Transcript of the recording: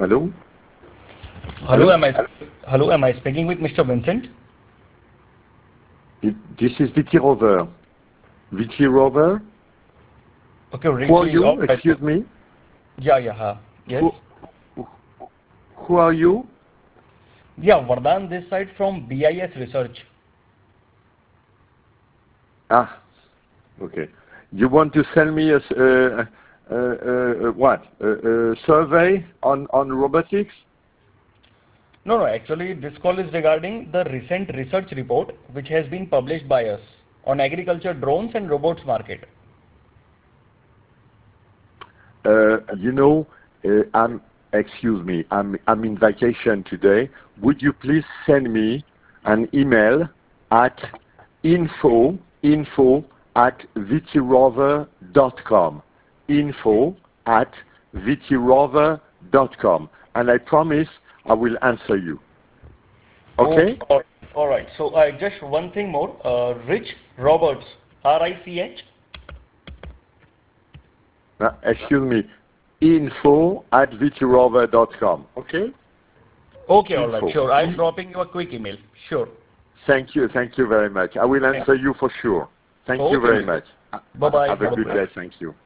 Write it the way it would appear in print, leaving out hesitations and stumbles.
Hello? Hello, Hello? am I speaking with Mr. Vincent? This is VT Rover. VT Rover? Okay, Who are Richie. you? All right. Excuse me? Yes. Who, who are you? Yeah, Vardhan this side from BIS Research. Ah, okay. You want to sell me what? A survey on robotics? No, actually this call is regarding the recent research report which has been published by us on agriculture drones and robots market. You know, excuse me, I'm in vacation today. Would you please send me an email at info@vtrover.com, info@vtrover.com, and I promise I will answer you. Okay? Okay, all right. So just one thing more. Rich Roberts, RICH. Excuse me, info@vtrover.com. Okay? Okay, all right, Info. sure. I'm dropping you a quick email. Sure. Thank you very much. I will Thank- answer you for sure. Thank you Okay, very Mr. much. Bye bye. Have a Have a good great day. Thank you.